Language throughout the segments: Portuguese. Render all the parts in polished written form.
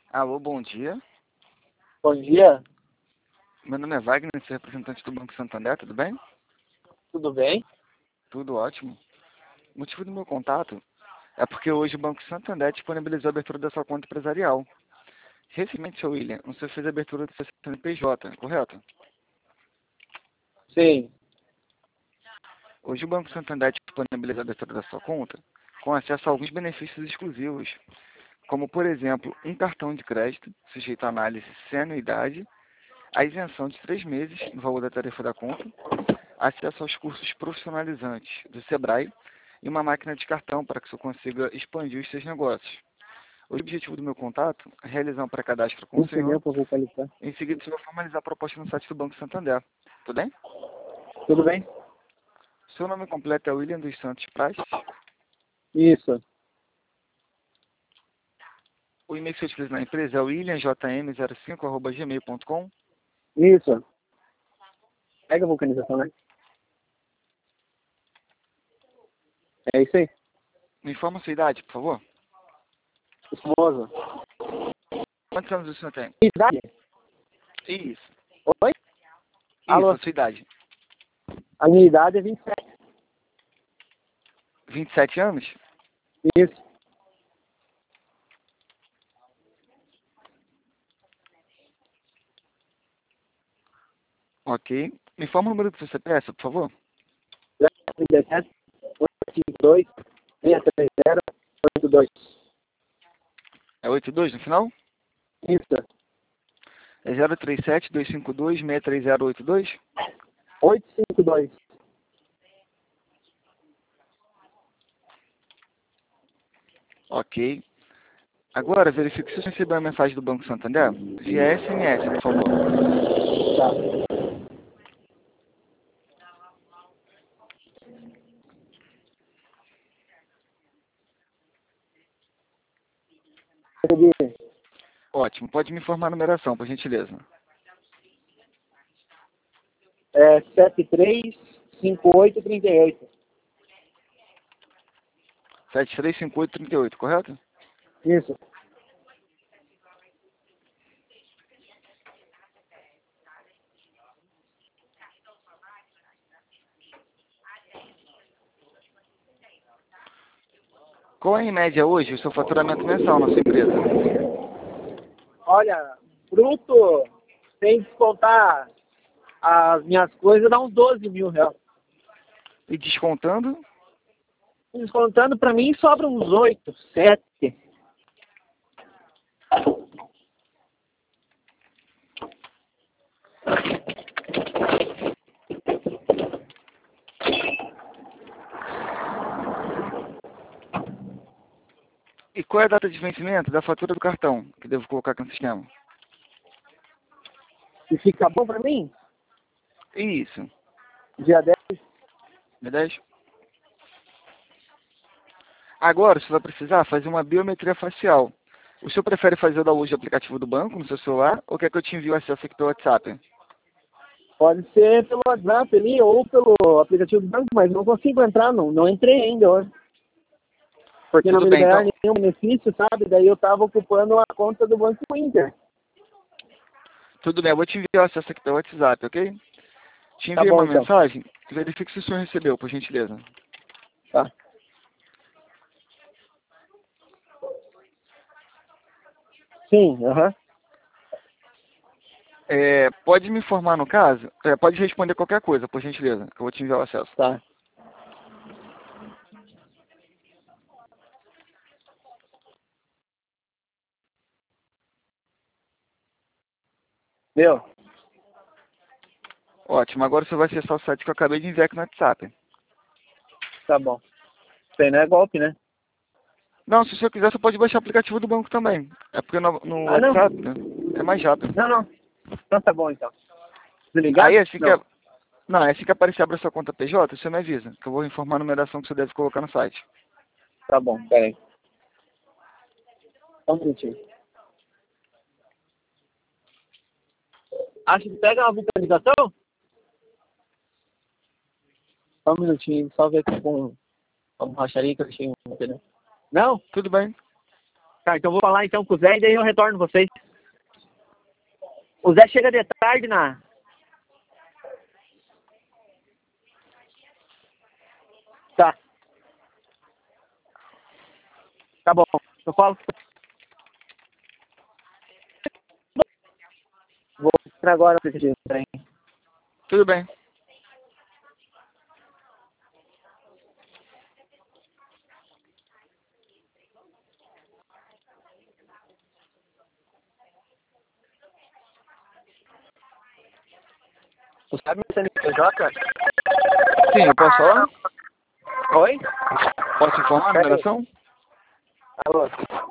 Alô, bom dia. Bom dia, Meu nome é Wagner, sou representante do Banco Santander, tudo bem? tudo bem? Tudo ótimo. O motivo do meu contato é porque hoje o Banco Santander disponibilizou a abertura da sua conta empresarial. Recentemente, seu William, o senhor fez a abertura do seu CNPJ, correto? Sim, Hoje o Banco Santander disponibilizou a abertura da sua conta com acesso a alguns benefícios exclusivos, como, por exemplo, um cartão de crédito sujeito à análise sem anuidade, a isenção de 3 meses no valor da tarifa da conta, acesso aos cursos profissionalizantes do Sebrae e uma máquina de cartão para que você consiga expandir os seus negócios. O objetivo do meu contato é realizar um pré-cadastro com o muito senhor. tempo eu vou qualificar. Em seguida, o senhor vai formalizar a proposta no site do Banco Santander. Tudo bem? Tudo bem? Seu nome completo é William dos Santos Praz. Isso, O e-mail que você utiliza na empresa é williamjm05@gmail.com. isso. Pega a vulcanização, né? É isso aí. Me informa a sua idade, por favor. Esposa. Quantos anos o senhor tem? Idade? Isso. Oi? Isso, Alô? a sua idade. A minha idade é 27. 27 anos? Isso. Ok. Me informa o número do seu CPF, por favor. 37, 852, 630, 82. É 82 no final? Isso. É 037-252-63082? 852. Ok. Agora, verifique se você recebeu a mensagem do Banco Santander via SMS, por favor. Tá. Recebi. Ótimo. Pode me informar a numeração, por gentileza. É 735838. 735838, correto? Isso. Qual é, em média, hoje, o seu faturamento mensal na sua empresa? Olha, bruto, sem descontar as minhas coisas, dá uns 12 mil reais. E descontando? Descontando pra mim sobra uns 8, 7. E qual é a data de vencimento da fatura do cartão que devo colocar aqui no sistema? E fica bom pra mim? Isso. Dia 10. Me 10? Agora, você vai precisar fazer uma biometria facial. O senhor prefere fazer o download do aplicativo do banco no seu celular ou quer que eu te envie o acesso aqui pelo WhatsApp? Pode ser pelo WhatsApp ali ou pelo aplicativo do banco, mas não consigo entrar, não entrei ainda hoje. Porque não Tudo me bem, liberaram então. nenhum benefício, sabe? Daí eu tava ocupando a conta do Banco Inter. Tudo bem, eu vou te enviar o acesso aqui pelo WhatsApp, ok? Te Tá enviei bom uma então. mensagem. Verifique se o senhor recebeu, por gentileza. Tá. Sim, aham. Pode me informar no caso? Pode responder qualquer coisa, por gentileza, que eu vou te enviar o acesso. Tá. Meu, Ótimo, agora você vai acessar o site que eu acabei de enviar aqui no WhatsApp. tá bom. Isso aí não é golpe, né? Não, se o senhor quiser, você pode baixar o aplicativo do banco também. É porque no Ah, não. WhatsApp, né, é mais rápido. Não, não. Então tá bom então. Aí Desligado? assim que, Não. não, assim que aparecer abrir a sua conta PJ, você me avisa, que eu vou informar a numeração que você deve colocar no site. Tá bom, pera aí. Só um minutinho. Acho que pega a vulcanização? Só um minutinho, só ver com racharia que eu achei um. Não? Tudo bem. Tá, então eu vou falar então com o Zé e daí eu retorno vocês. O Zé chega de tarde na... Tá. Tá bom. Eu falo. Vou entrar agora no aplicativo. Peraí. Tudo bem. Tu sabe meu CNPJ? Sim, eu posso falar? Oi? Posso informar a Peraí. numeração? Alô?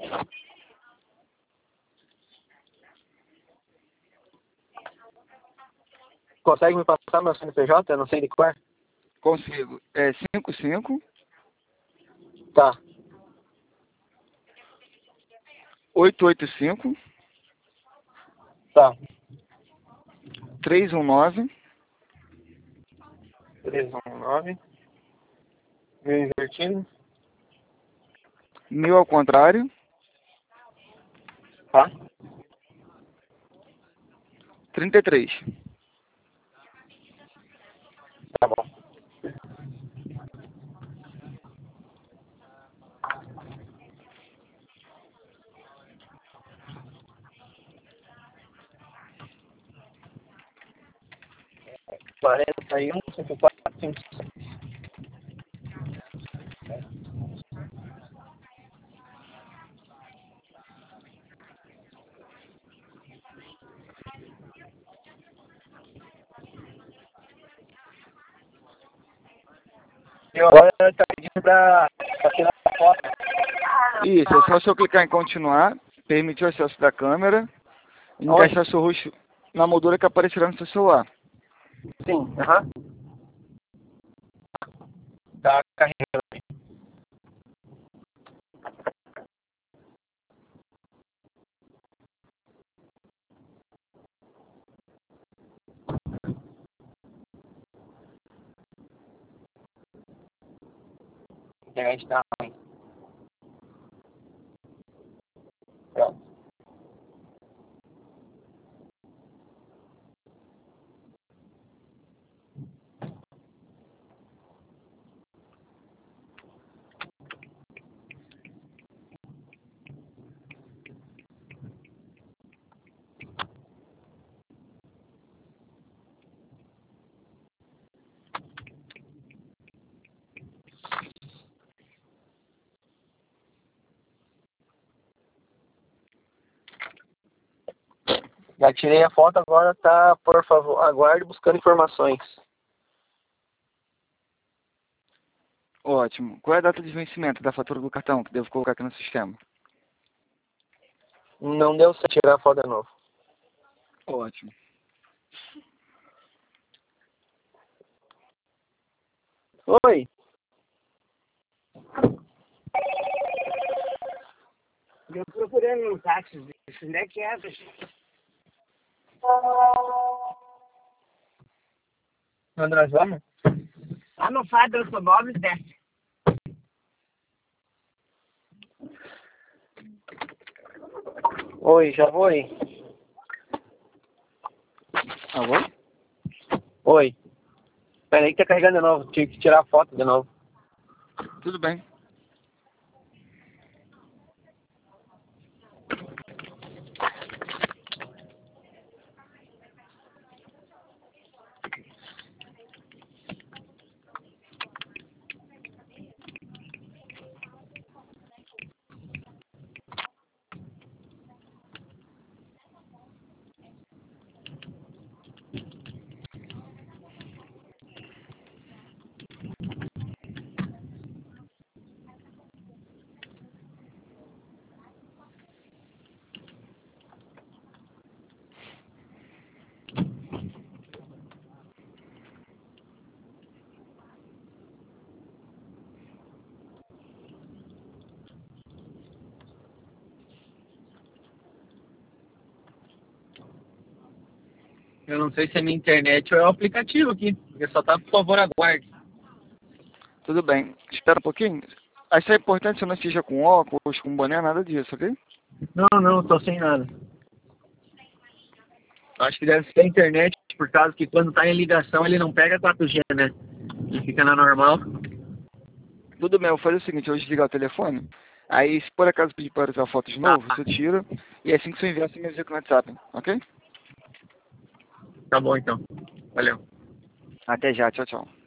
Consegue me passar meu CNPJ? Eu não sei de qual é. Consigo. É 55 Tá. 885 Tá. 319 319. Meio invertido. 1000 ao contrário, Tá. 33. Tá bom. Quarenta e um, 54, 56. E agora tá pedindo pra tirar a foto. Isso, é só se eu clicar em continuar, permitir o acesso da câmera, e Onde? encaixar seu rosto na moldura que aparecerá no seu celular. Sim, aham. Tá carregando. A internet tá ruim. Pronto. Já tirei a foto, agora tá, por favor, aguarde buscando informações. Ótimo. Qual é a data de vencimento da fatura do cartão que devo colocar aqui no sistema? Não deu certo tirar a foto de novo. Ótimo. Oi. Eu procurando um táxi, onde é que é? Onde nós vamos? Lá no Fábio Automóveis desce. Oi, já vou aí. Alô? Oi. Peraí que tá carregando de novo, tive que tirar a foto de novo. Tudo bem. Eu não sei se é minha internet ou é o aplicativo aqui, porque só tá, por favor, aguarde. Tudo bem. Espera um pouquinho. Acho que é importante que você não esteja com óculos, com boné, nada disso, ok? Não, tô sem nada. Acho que deve ser a internet, por causa que quando tá em ligação ele não pega 4G, né? Ele fica na normal. Tudo bem, eu vou fazer o seguinte, eu vou desligar o telefone. Aí, se por acaso pedir para tirar foto de novo, você tira. E assim que você enviar, você me avisa com o WhatsApp, ok? Tá bom então. Valeu. Até já, tchau, tchau.